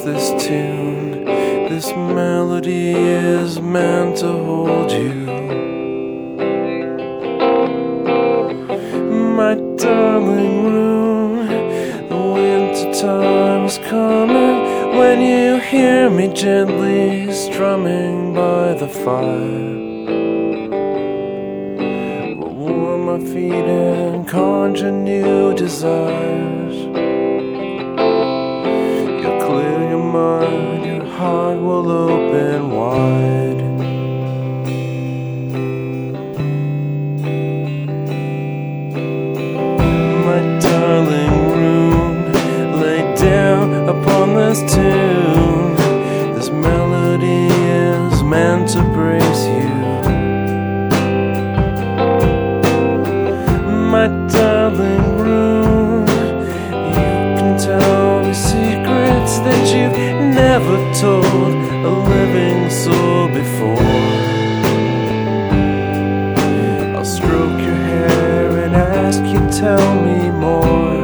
this tune. This melody is meant to hold you. My darling Rune, the winter time is coming when you hear me gently strumming by the fire. We'll warm my feet and conjure new desires. You'll clear your mind, your heart will open wide. Upon this tune, this melody is meant to brace you. My darling Rune, you can tell me secrets that you've never told a living soul before. I'll stroke your hair and ask you tell me more.